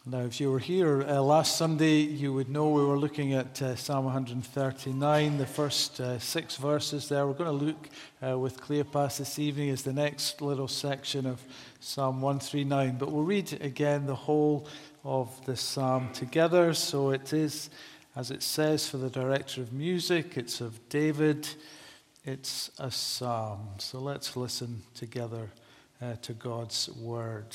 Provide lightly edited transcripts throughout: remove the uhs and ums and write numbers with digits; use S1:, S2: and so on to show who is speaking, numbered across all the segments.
S1: Now, if you were here last Sunday, you would know we were looking at Psalm 139, the first 6 verses there. We're going to look with Cleopas this evening as the next little section of Psalm 139. But we'll read again the whole of the psalm together. So it is, as it says, for the director of music. It's of David. It's a psalm. So let's listen together to God's word.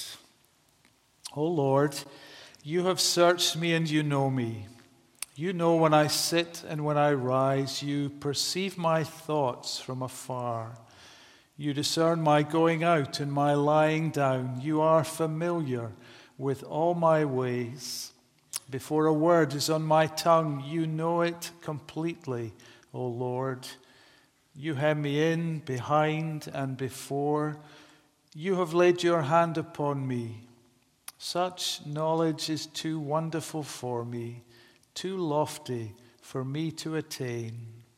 S1: O Lord, you have searched me and you know me. You know when I sit and when I rise. You perceive my thoughts from afar. You discern my going out and my lying down. You are familiar with all my ways. Before a word is on my tongue, you know it completely, O Lord. You hem me in, behind, and before. You have laid your hand upon me. Such knowledge is too wonderful for me, too lofty for me to attain.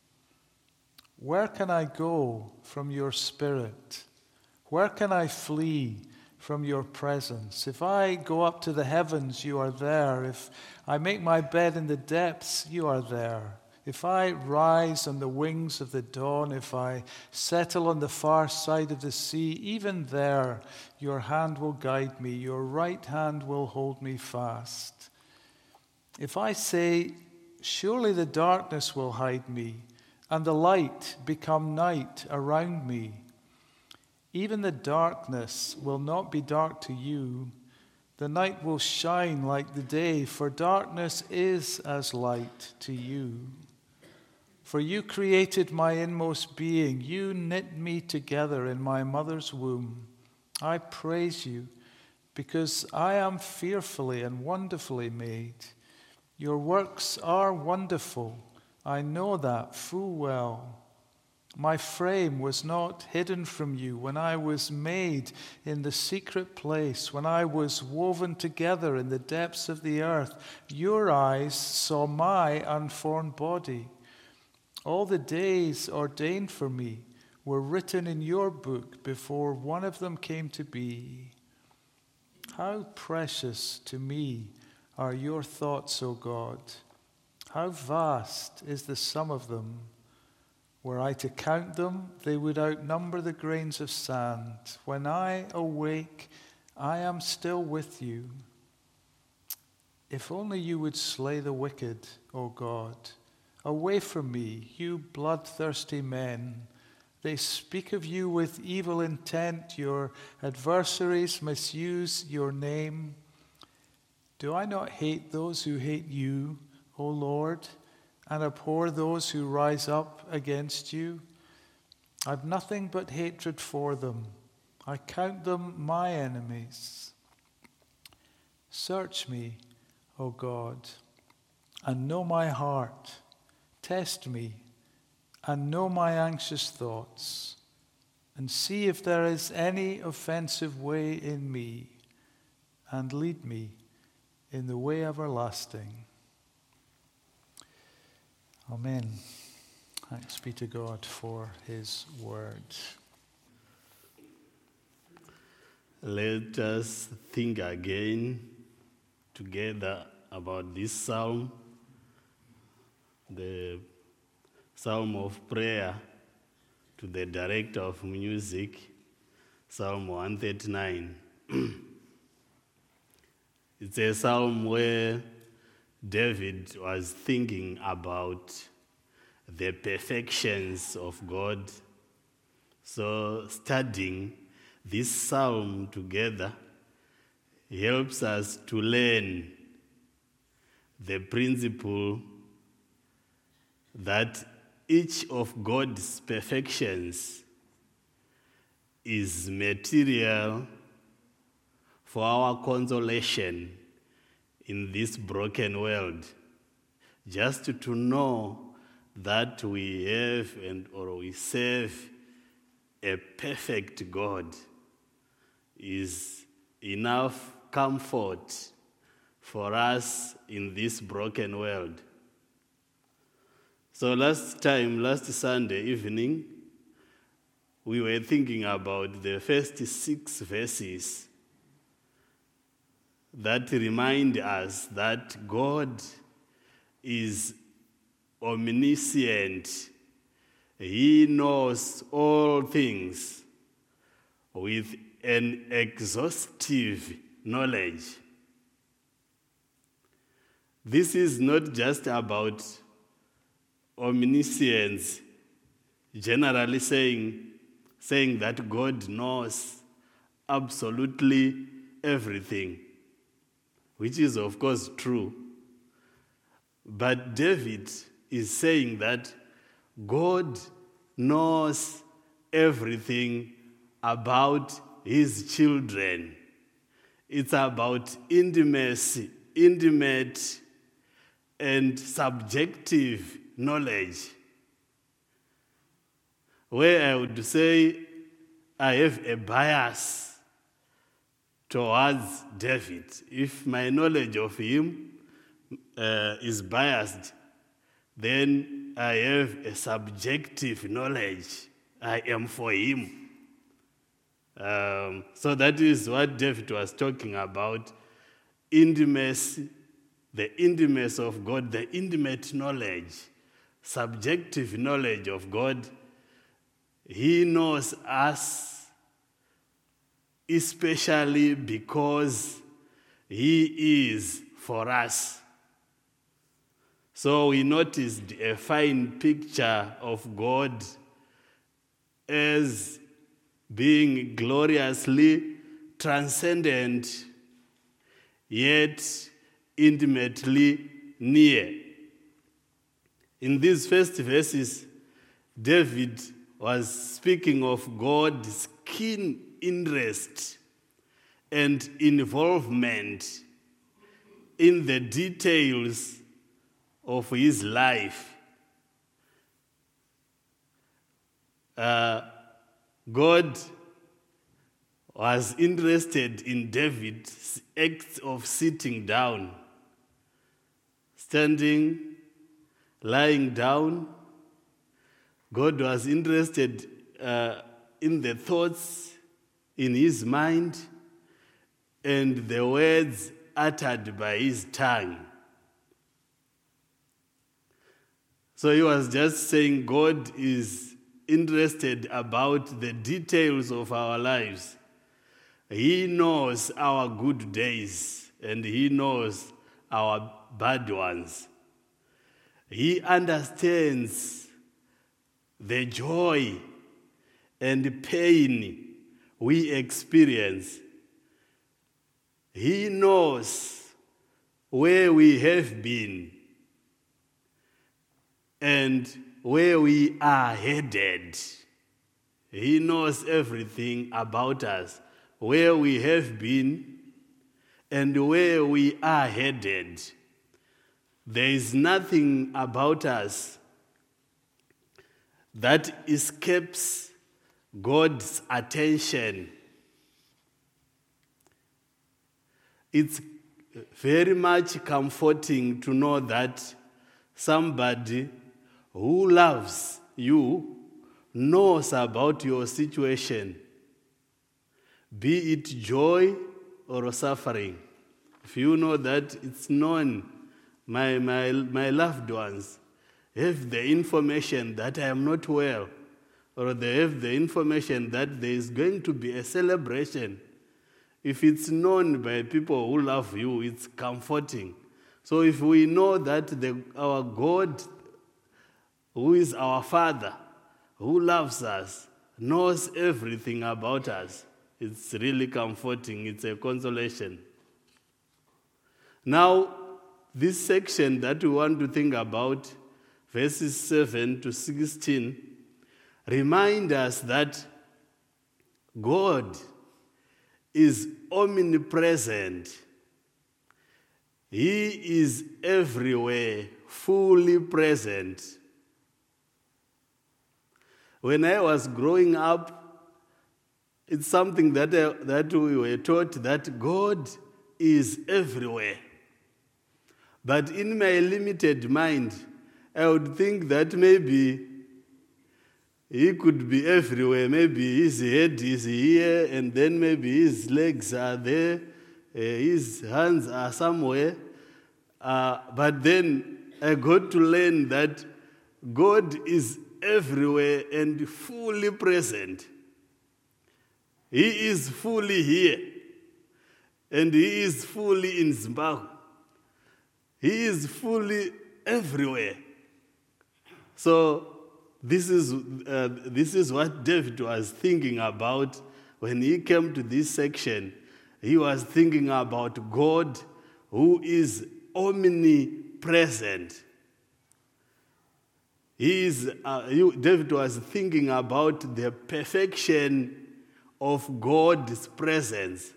S1: Where can I go from your spirit? Where can I flee from your presence? If I go up to the heavens, you are there. If I make my bed in the depths, you are there. If I rise on the wings of the dawn, if I settle on the far side of the sea, even there your hand will guide me, your right hand will hold me fast. If I say, surely the darkness will hide me, and the light become night around me, even the darkness will not be dark to you. The night will shine like the day, for darkness is as light to you. For you created my inmost being. You knit me together in my mother's womb. I praise you because I am fearfully and wonderfully made. Your works are wonderful. I know that full well. My frame was not hidden from you when I was made in the secret place, when I was woven together in the depths of the earth. Your eyes saw my unformed body. All the days ordained for me were written in your book before one of them came to be. How precious to me are your thoughts, O God. How vast is the sum of them. Were I to count them, they would outnumber the grains of sand. When I awake, I am still with you. If only you would slay the wicked, O God. Away from me, you bloodthirsty men. They speak of you with evil intent. Your adversaries misuse your name. Do I not hate those who hate you, O Lord, and abhor those who rise up against you? I have nothing but hatred for them. I count them my enemies. Search me, O God, and know my heart. Test me and know my anxious thoughts, and see if there is any offensive way in me, and lead me in the way everlasting. Amen. Thanks be to God for his word.
S2: Let us think again together about this psalm, the psalm of prayer to the director of music, Psalm 139. It's a psalm where David was thinking about the perfections of God. So studying this psalm together helps us to learn the principle that each of God's perfections is material for our consolation in this broken world. Just to know that we have or we serve a perfect God is enough comfort for us in this broken world. So last Sunday evening, we were thinking about the first 6 verses that remind us that God is omniscient. He knows all things with an exhaustive knowledge. This is not just about omniscience, generally saying that God knows absolutely everything, which is of course true. But David is saying that God knows everything about his children. It's about intimacy, intimate and subjective knowledge. Where I would say I have a bias towards David. If my knowledge of him is biased, then I have a subjective knowledge. I am for him. So that is what David was talking about. Intimacy, the intimacy of God, the intimate knowledge, subjective knowledge of God. He knows us, especially because he is for us. So we noticed a fine picture of God as being gloriously transcendent, yet intimately near. In these first verses, David was speaking of God's keen interest and involvement in the details of his life. God was interested in David's acts of sitting down, standing, lying down. God was interested in the thoughts in his mind and the words uttered by his tongue. So he was just saying God is interested about the details of our lives. He knows our good days and he knows our bad ones. He understands the joy and pain we experience. He knows where we have been and where we are headed. He knows everything about us, where we have been and where we are headed. There is nothing about us that escapes God's attention. It's very much comforting to know that somebody who loves you knows about your situation, be it joy or suffering. If you know that it's known, my loved ones have the information that I am not well, or they have the information that there is going to be a celebration. If it's known by people who love you, it's comforting. So if we know that our God, who is our Father, who loves us, knows everything about us, it's really comforting. It's a consolation. Now, this section that we want to think about, verses 7 to 16, remind us that God is omnipresent. He is everywhere, fully present. When I was growing up, it's something that we were taught that God is everywhere. But in my limited mind, I would think that maybe he could be everywhere. Maybe his head is here, and then maybe his legs are there, his hands are somewhere. But then I got to learn that God is everywhere and fully present. He is fully here. And he is fully in Zimbabwe. He is fully everywhere. So this is what David was thinking about when he came to this section. He was thinking about God who is omnipresent. David was thinking about the perfection of God's presence.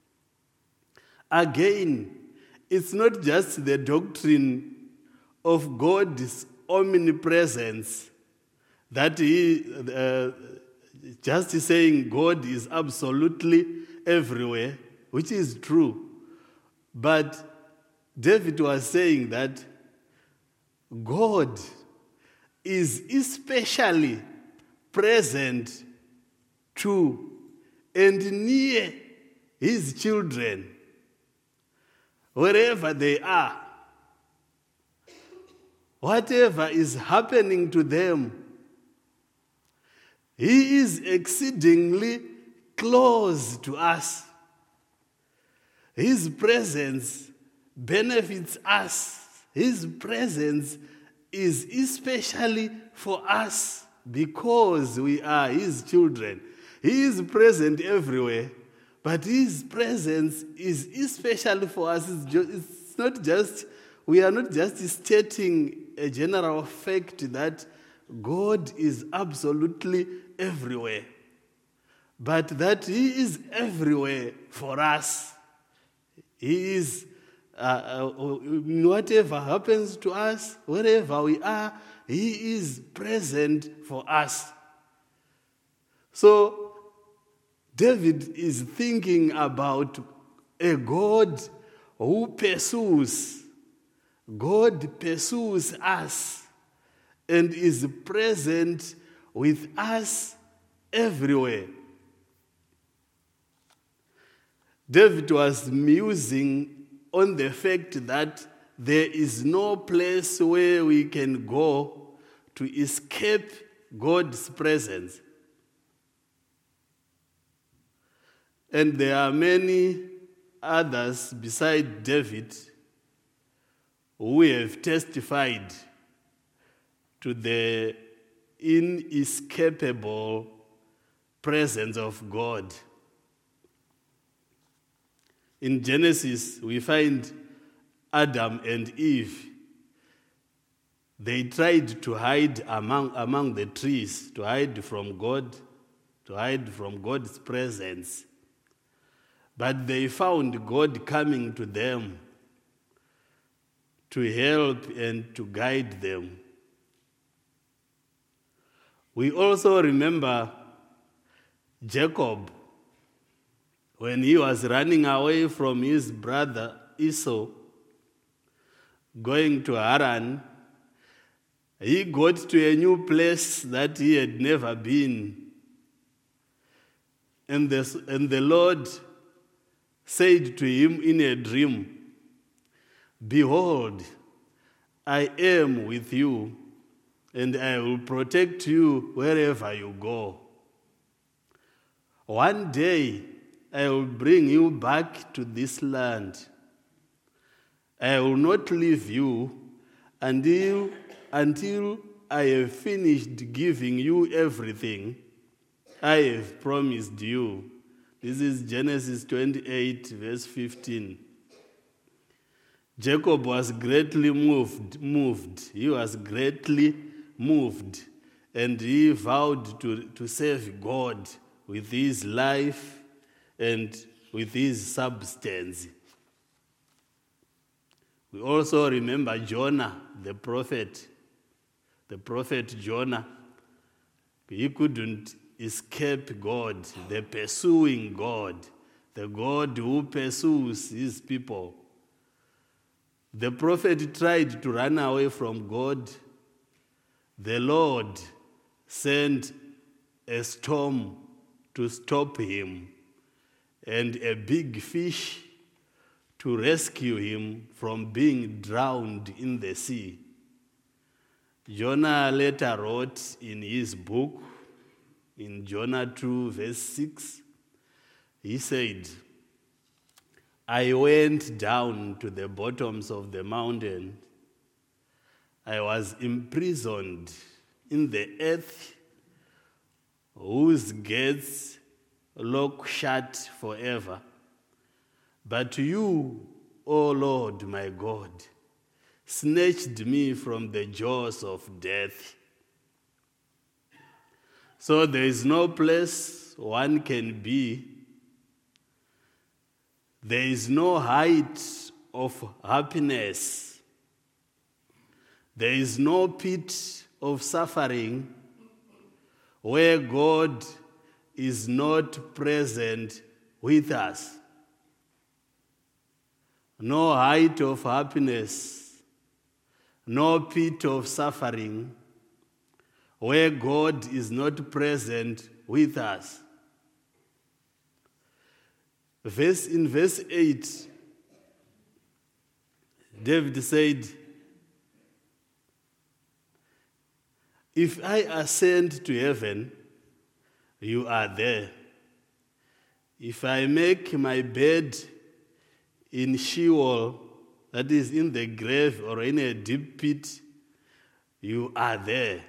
S2: Again, it's not just the doctrine of God's omnipresence that just saying God is absolutely everywhere, which is true. But David was saying that God is especially present to and near his children, wherever they are. Whatever is happening to them, he is exceedingly close to us. His presence benefits us. His presence is especially for us because we are his children. He is present everywhere, but his presence is especially for us. It's not just, we are not just stating a general fact that God is absolutely everywhere, but that he is everywhere for us. He is, whatever happens to us, wherever we are, he is present for us. So David is thinking about a God who pursues. God pursues us and is present with us everywhere. David was musing on the fact that there is no place where we can go to escape God's presence. And there are many others besides David who have testified to the inescapable presence of God. In Genesis, we find Adam and Eve. They tried to hide among the trees, to hide from God, to hide from God's presence. But they found God coming to them to help and to guide them. We also remember Jacob when he was running away from his brother Esau, going to Haran. He got to a new place that he had never been. And the Lord said to him in a dream, "Behold, I am with you, and I will protect you wherever you go. One day I will bring you back to this land. I will not leave you until I have finished giving you everything I have promised you." This is Genesis 28, verse 15. Jacob was greatly moved. He was greatly moved, and he vowed to serve God with his life and with his substance. We also remember Jonah, the prophet Jonah. He couldn't escape God, the pursuing God, the God who pursues his people. The prophet tried to run away from God. The Lord sent a storm to stop him, and a big fish to rescue him from being drowned in the sea. Jonah later wrote in his book, in Jonah 2, verse 6, he said, I went down to the bottoms of the mountain. I was imprisoned in the earth, whose gates lock shut forever. But you, O Lord my God, snatched me from the jaws of death. So there is no place one can be. There is no height of happiness. There is no pit of suffering where God is not present with us. No height of happiness, no pit of suffering where God is not present with us. In verse 8, David said, if I ascend to heaven, you are there. If I make my bed in Sheol, that is in the grave or in a deep pit, you are there.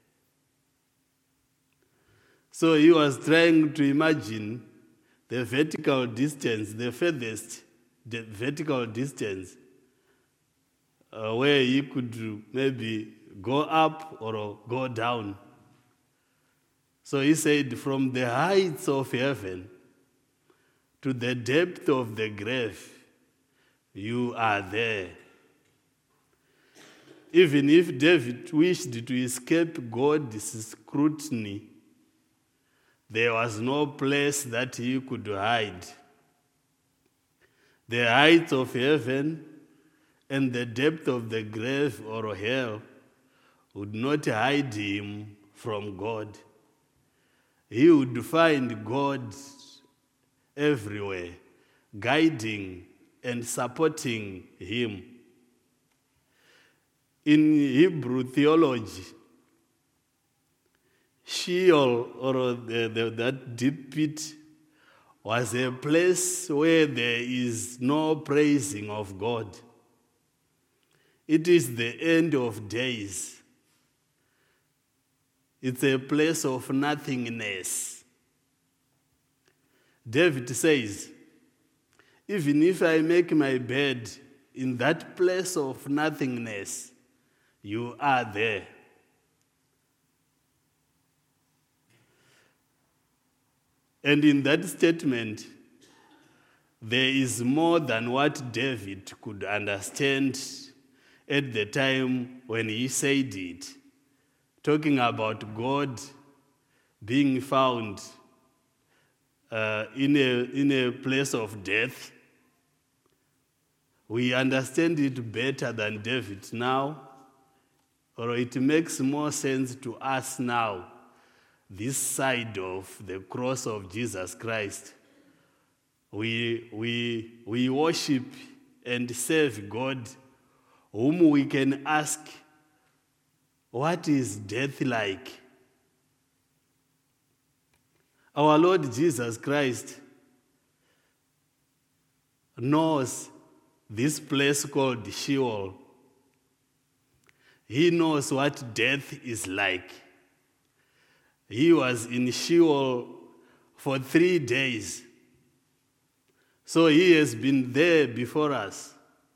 S2: So he was trying to imagine the vertical distance, the furthest the vertical distance, where he could maybe go up or go down. So he said, from the heights of heaven to the depth of the grave, you are there. Even if David wished to escape God's scrutiny, there was no place that he could hide. The heights of heaven and the depth of the grave or hell would not hide him from God. He would find God everywhere, guiding and supporting him. In Hebrew theology, Sheol, or that deep pit, was a place where there is no praising of God. It is the end of days. It's a place of nothingness. David says, even if I make my bed in that place of nothingness, you are there. And in that statement, there is more than what David could understand at the time when he said it, talking about God being found in a place of death. We understand it better than David now, or it makes more sense to us now, this side of the cross of Jesus Christ. We worship and serve God, whom we can ask, what is death like? Our Lord Jesus Christ knows this place called Sheol. He knows what death is like. He was in Sheol for 3 days. So he has been there before us.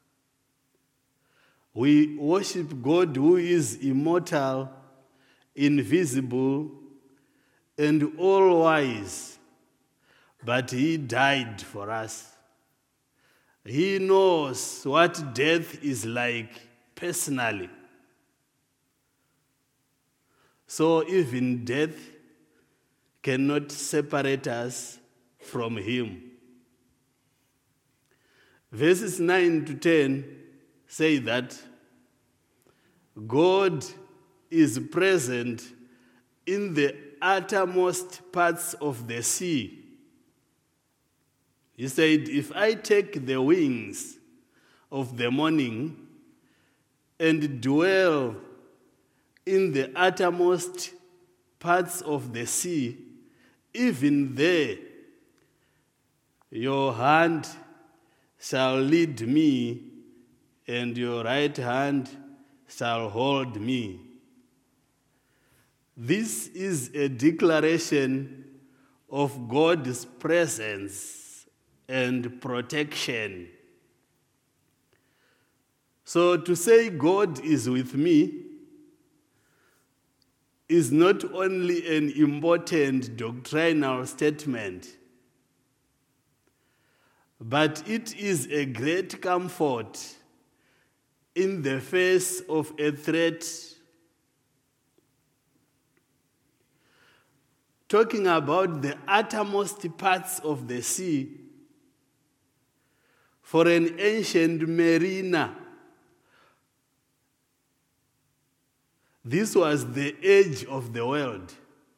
S2: We worship God who is immortal, invisible, and all-wise, but he died for us. He knows what death is like personally. So even death cannot separate us from him. Verses 9 to 10 say that God is present in the uttermost parts of the sea. He said, if I take the wings of the morning and dwell in the uttermost parts of the sea, even there your hand shall lead me, and your right hand shall hold me. This is a declaration of God's presence and protection. So to say God is with me is not only an important doctrinal statement, but it is a great comfort in the face of a threat. Talking about the uttermost parts of the sea, for an ancient mariner, this was the edge of the world,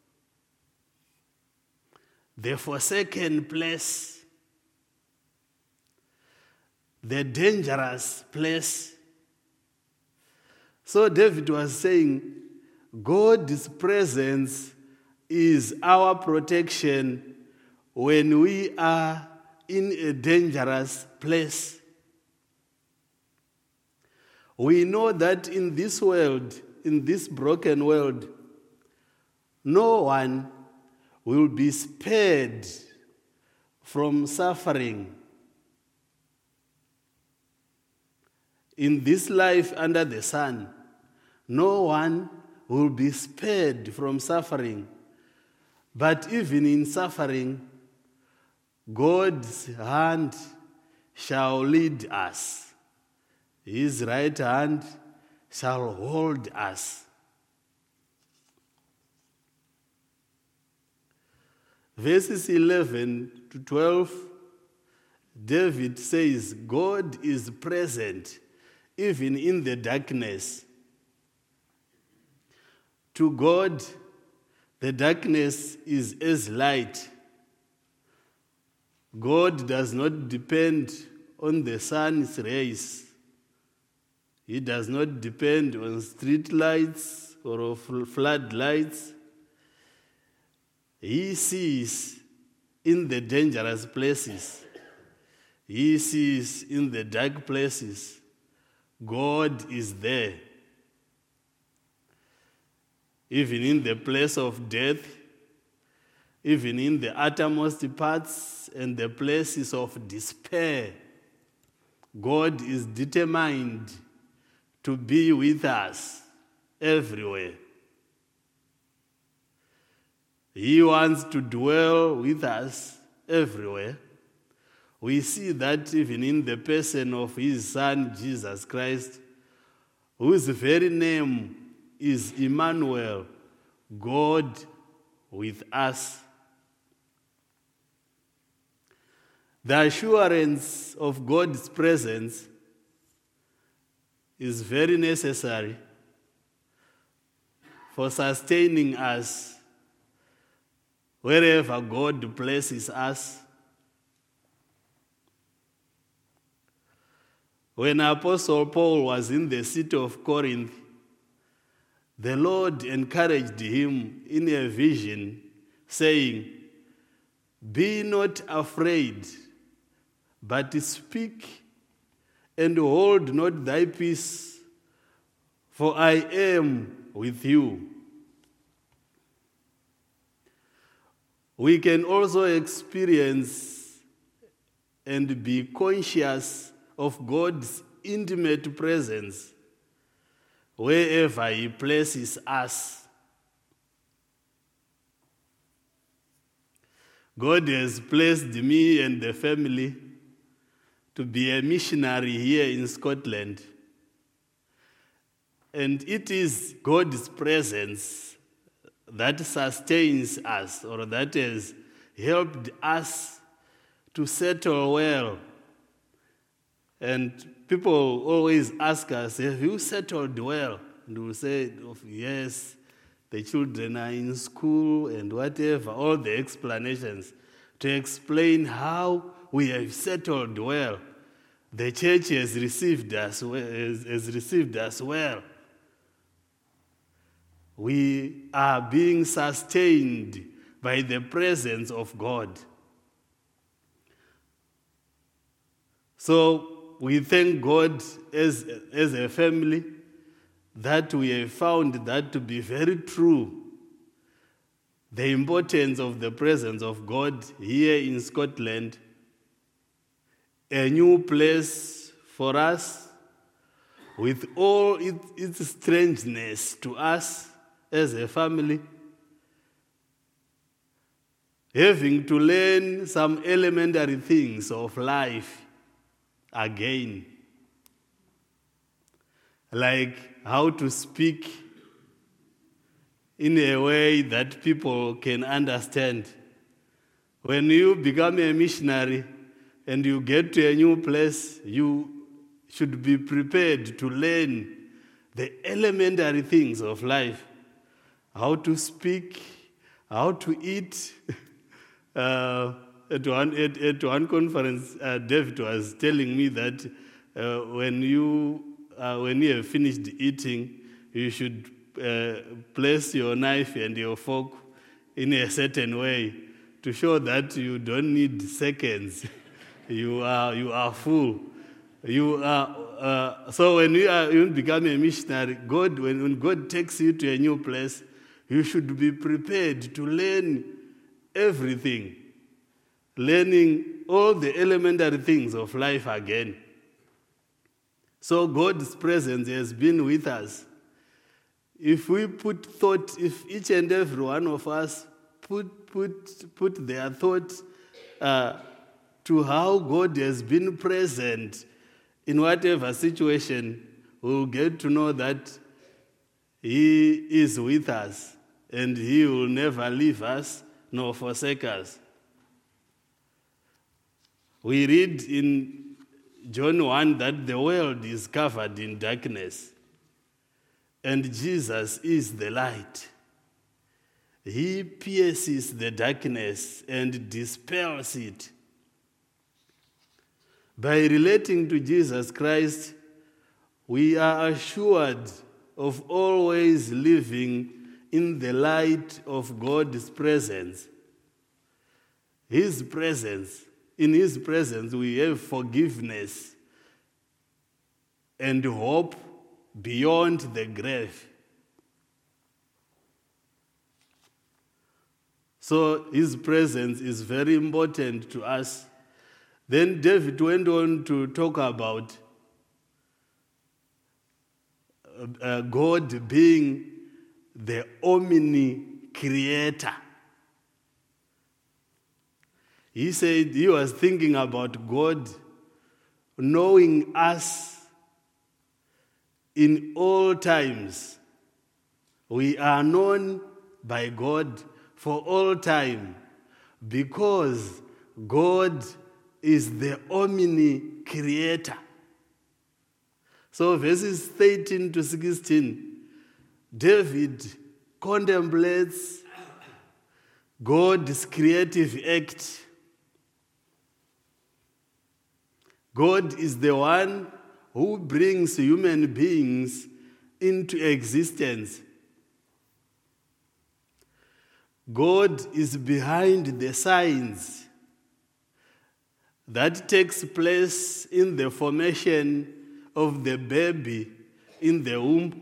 S2: the forsaken place, the dangerous place. So David was saying, God's presence is our protection when we are in a dangerous place. We know that in this world, in this broken world, no one will be spared from suffering. In this life under the sun, no one will be spared from suffering. But even in suffering, God's hand shall lead us. His right hand shall hold us. Verses 11 to 12, David says, God is present even in the darkness. To God, the darkness is as light. God does not depend on the sun's rays. He does not depend on street lights or floodlights. He sees in the dangerous places. He sees in the dark places. God is there. Even in the place of death, even in the uttermost parts and the places of despair, God is determined to be with us everywhere. He wants to dwell with us everywhere. We see that even in the person of his Son, Jesus Christ, whose very name is Emmanuel, God with us. The assurance of God's presence is very necessary for sustaining us wherever God places us. When Apostle Paul was in the city of Corinth, the Lord encouraged him in a vision, saying, "Be not afraid, but speak and hold not thy peace, for I am with you." We can also experience and be conscious of God's intimate presence wherever he places us. God has placed me and the family to be a missionary here in Scotland. And it is God's presence that sustains us, or that has helped us to settle well. And people always ask us, "Have you settled well?" And we'll say, "Yes, the children are in school," and whatever, all the explanations to explain how we have settled well. The church has received us well. Has received us well. We are being sustained by the presence of God. So we thank God as a family that we have found that to be very true. The importance of the presence of God here in Scotland, a new place for us, with all its strangeness to us as a family, having to learn some elementary things of life again, like how to speak in a way that people can understand. When you become a missionary and you get to a new place, you should be prepared to learn the elementary things of life. How to speak, how to eat. At one conference, David was telling me that when you have finished eating, you should place your knife and your fork in a certain way to show that you don't need seconds. You are full. So when you become a missionary, when God takes you to a new place, you should be prepared to learn everything, learning all the elementary things of life again. So God's presence has been with us. If we put thought, if each and every one of us put their thought to how God has been present in whatever situation, we'll get to know that He is with us and He will never leave us nor forsake us. We read in John 1 that the world is covered in darkness, and Jesus is the light. He pierces the darkness and dispels it. By relating to Jesus Christ, we are assured of always living in the light of God's presence. His presence. In His presence, we have forgiveness and hope beyond the grave. So His presence is very important to us. Then David went on to talk about God being the omni-creator. He said he was thinking about God knowing us in all times. We are known by God for all time because God is the omni-creator. So verses 13 to 16, David contemplates God's creative act. God is the one who brings human beings into existence. God is behind the signs that takes place in the formation of the baby in the womb.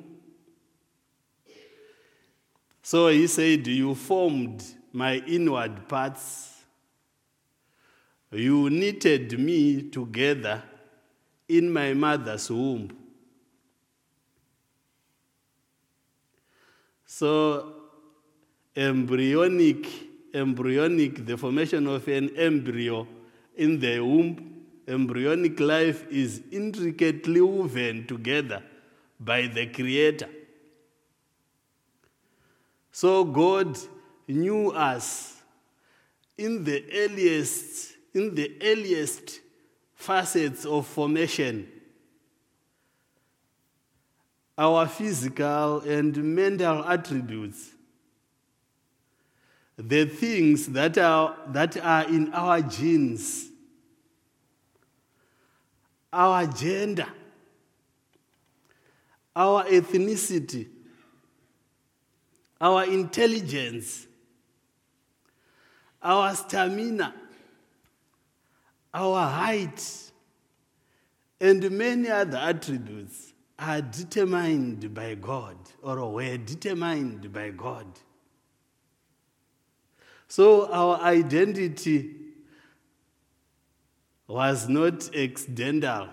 S2: So He said, "You formed my inward parts. You knitted me together in my mother's womb." So embryonic, the formation of an embryo in the womb, embryonic life is intricately woven together by the Creator. So God knew us in the earliest facets of formation. Our physical and mental attributes, the things that are in our genes, our gender, our ethnicity, our intelligence, our stamina, our height, and many other attributes are determined by God, or were determined by God. So our identity was not accidental,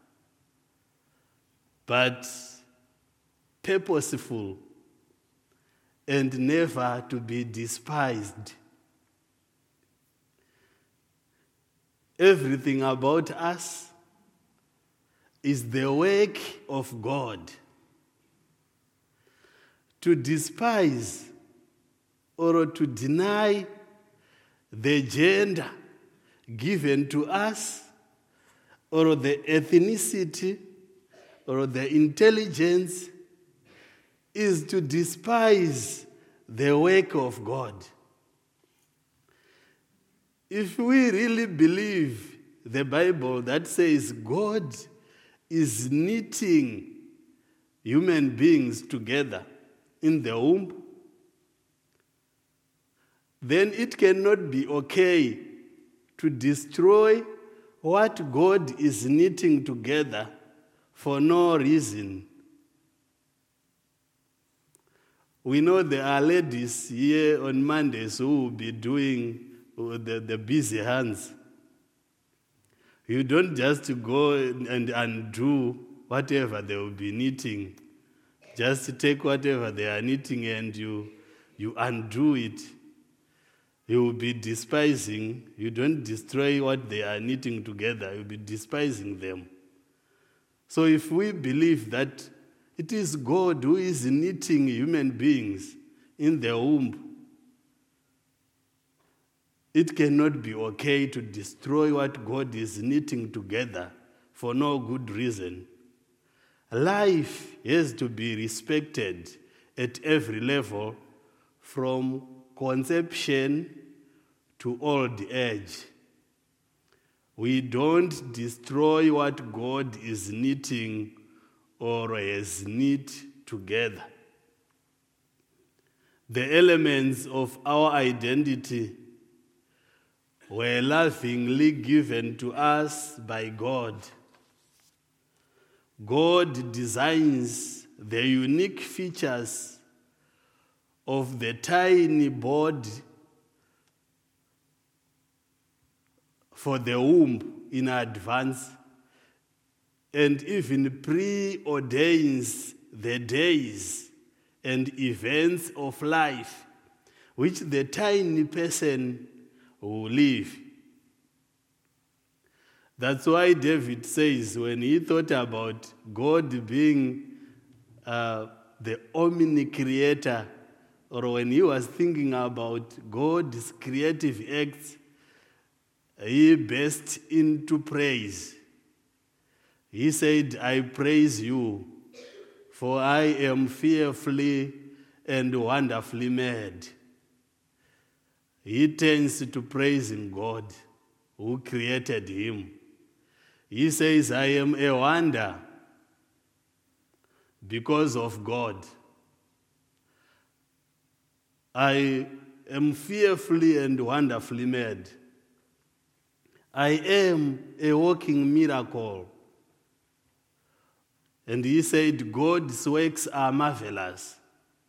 S2: but purposeful and never to be despised. Everything about us is the work of God. To despise or to deny the gender given to us, or the ethnicity, or the intelligence, is to despise the work of God. If we really believe the Bible that says God is knitting human beings together in the womb, then it cannot be okay to destroy what God is knitting together for no reason. We know there are ladies here on Mondays who will be doing the busy hands. You don't just go and undo whatever they will be knitting. Just take whatever they are knitting and you undo it. You will be despising. You don't destroy what they are knitting together. You'll be despising them. So if we believe that it is God who is knitting human beings in the womb, it cannot be okay to destroy what God is knitting together for no good reason. Life has to be respected at every level, from conception to old age. We don't destroy what God is knitting or has knit together. The elements of our identity were lovingly given to us by God. God designs the unique features of the tiny body for the womb in advance, and even preordains the days and events of life which the tiny person will live. That's why David says, when he thought about God being the omni-creator, or when he was thinking about God's creative acts, he burst into praise. He said, I praise you, for I am fearfully and wonderfully made. He turns to praising God who created him. He says, I am a wonder because of God. I am fearfully and wonderfully made. I am a walking miracle. And he said, God's works are marvelous.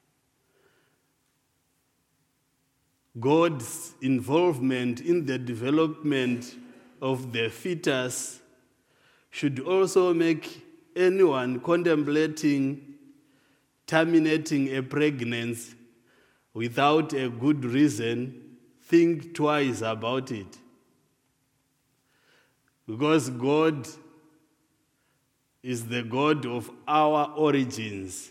S2: God's involvement in the development of the fetus should also make anyone contemplating terminating a pregnancy without a good reason think twice about it. Because God is the God of our origins.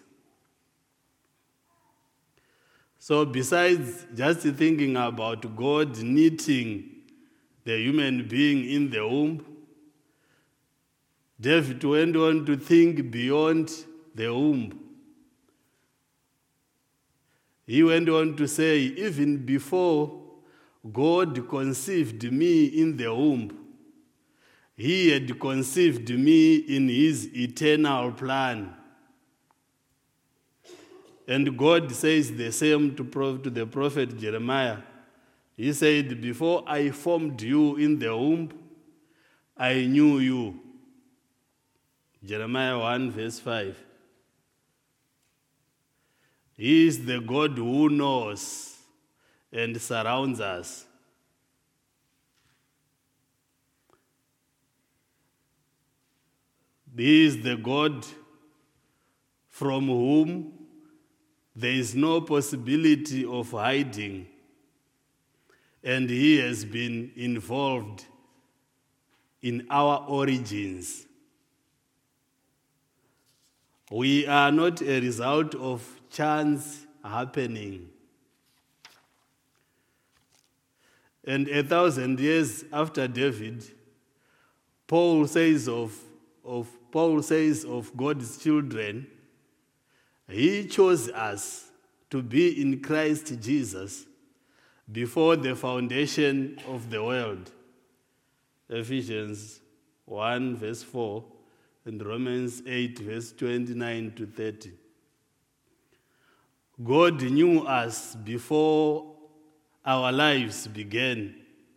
S2: So besides just thinking about God knitting the human being in the womb, David went on to think beyond the womb. He went on to say, even before God conceived me in the womb, He had conceived me in his eternal plan. And God says the same to the prophet Jeremiah. He said, before I formed you in the womb, I knew you. Jeremiah 1 verse 5. He is the God who knows and surrounds us. He is the God from whom there is no possibility of hiding, and he has been involved in our origins. We are not a result of chance happening. And 1,000 years after David, Paul says of God's children, he chose us to be in Christ Jesus before the foundation of the world. Ephesians 1 verse 4 and Romans 8 verse 29 to 30. God knew us before our lives began.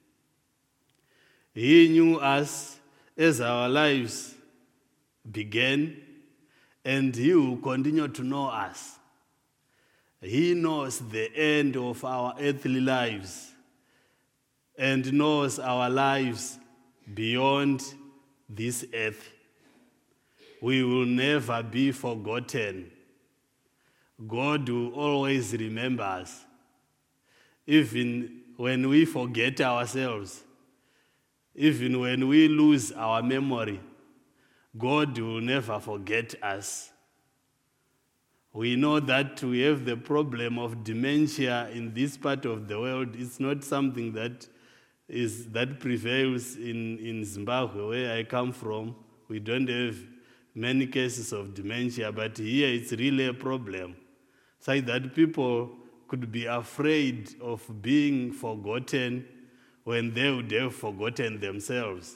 S2: He knew us as our lives began, and he will continue to know us. He knows the end of our earthly lives and knows our lives beyond this earth. We will never be forgotten. God will always remember us. Even when we forget ourselves, even when we lose our memory, God will never forget us. We know that we have the problem of dementia in this part of the world. It's not something that prevails in Zimbabwe, where I come from. We don't have many cases of dementia, but here it's really a problem. So that people could be afraid of being forgotten when they would have forgotten themselves.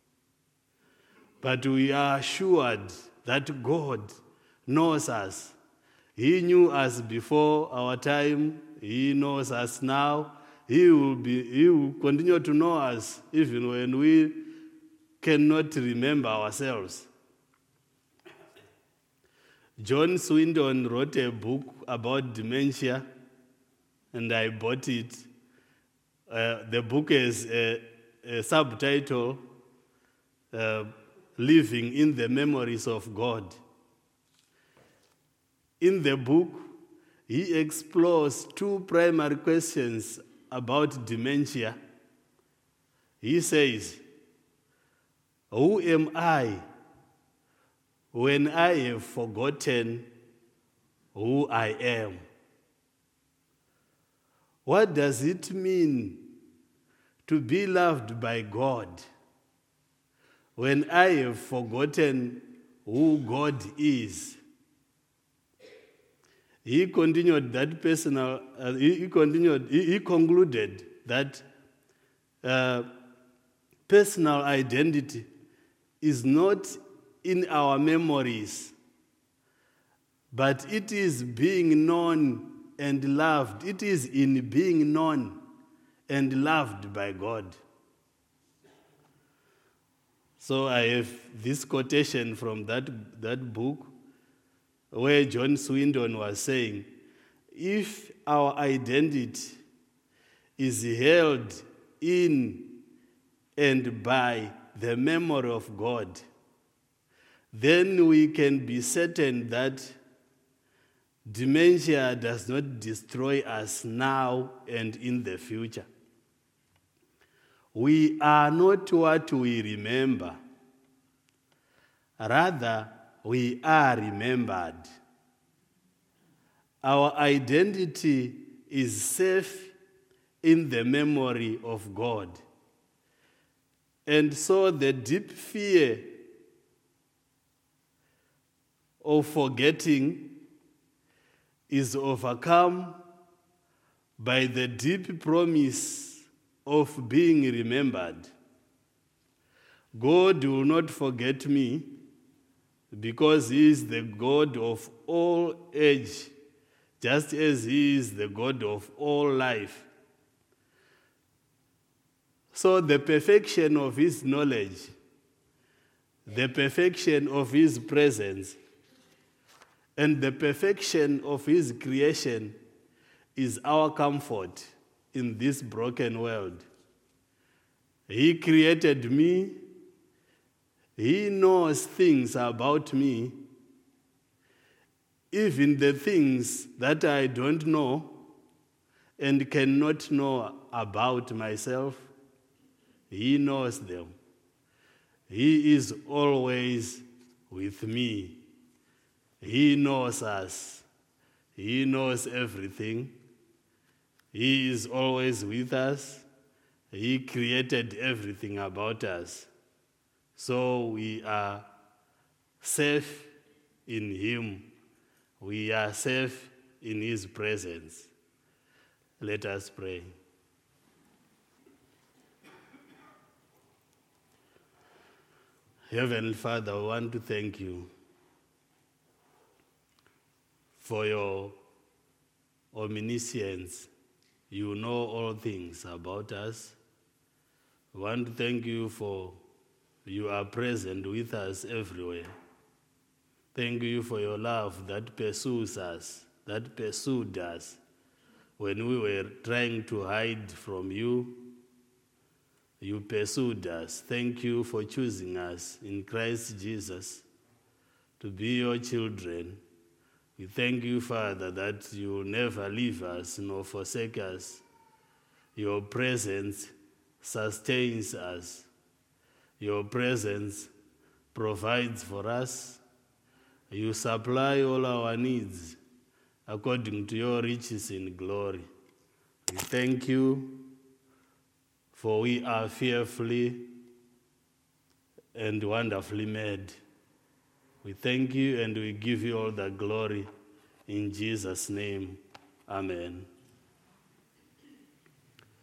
S2: But we are assured that God knows us. He knew us before our time. He knows us now. He will continue to know us even when we cannot remember ourselves. John Swindon wrote a book about dementia, and I bought it. The book has a subtitle, Living in the Memories of God. In the book, he explores two primary questions about dementia. He says, who am I when I have forgotten who I am? What does it mean to be loved by God when I have forgotten who God is? He concluded that personal identity is not in our memories, but it is being known and loved. It is in being known and loved by God. So I have this quotation from that book where John Swindon was saying, if our identity is held in and by the memory of God, then we can be certain that dementia does not destroy us now and in the future. We are not what we remember. Rather, we are remembered. Our identity is safe in the memory of God. And so the deep fear of forgetting is overcome by the deep promise of being remembered. God will not forget me because he is the God of all age, just as he is the God of all life. So the perfection of his knowledge, the perfection of his presence, and the perfection of his creation is our comfort in this broken world. He created me. He knows things about me, even the things that I don't know and cannot know about myself. He knows them. He is always with me. He knows us. He knows everything. He is always with us. He created everything about us. So we are safe in him. We are safe in his presence. Let us pray. Heavenly Father, I want to thank you for your omniscience. You know all things about us. I want to thank you for you are present with us everywhere. Thank you for your love that pursues us, that pursued us when we were trying to hide from you. You pursued us. Thank you for choosing us in Christ Jesus to be your children. We thank you, Father, that you will never leave us nor forsake us. Your presence sustains us. Your presence provides for us. You supply all our needs according to your riches in glory. We thank you, for we are fearfully and wonderfully made. We thank you and we give you all the glory. In Jesus' name, amen.